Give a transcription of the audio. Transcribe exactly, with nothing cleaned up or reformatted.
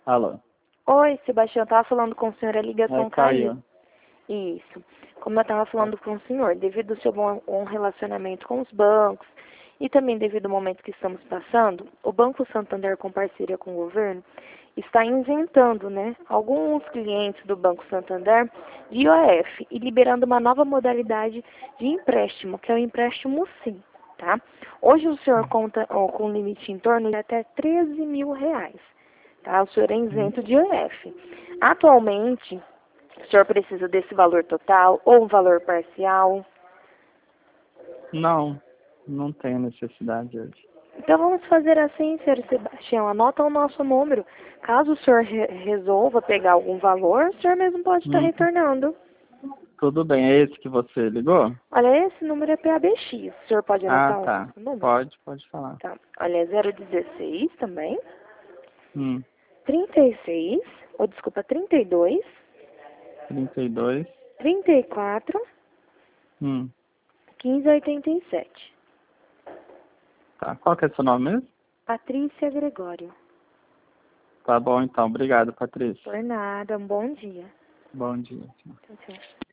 Alô? Oi, Sebastião, eu estava falando com o senhor, a ligação Aí caiu. caiu. Isso. Como eu estava falando com o senhor, devido ao seu bom bom relacionamento com os bancos e também devido ao momento que estamos passando, o Banco Santander, com parceria com o governo, está isentando, né, alguns clientes do Banco Santander de I O F e liberando uma nova modalidade de empréstimo, que é o empréstimo SIM, tá? Hoje o senhor conta ó, com um limite em torno de até treze mil reais, tá? O senhor é isento de I O F. Atualmente, o senhor precisa desse valor total ou um valor parcial? Não, não tenho necessidade hoje. Então vamos fazer assim, senhor Sebastião, anota o nosso número. Caso o senhor re resolva pegar algum valor, o senhor mesmo pode estar Hum. retornando. Tudo bem, é esse que você ligou? Olha, esse número é P A B X. O senhor pode Ah, anotar tá. o número? Pode, pode falar. Tá. Olha, é zero dezesseis também. Hum. trinta e seis, ou desculpa, trinta e dois, trinta e dois. trinta e quatro, Hum. quinze oitenta e sete. Tá. Qual que é seu nome mesmo? Patrícia Gregório. Tá bom, então. Obrigado, Patrícia. Por nada, um bom dia. Bom dia. Tchau, tchau.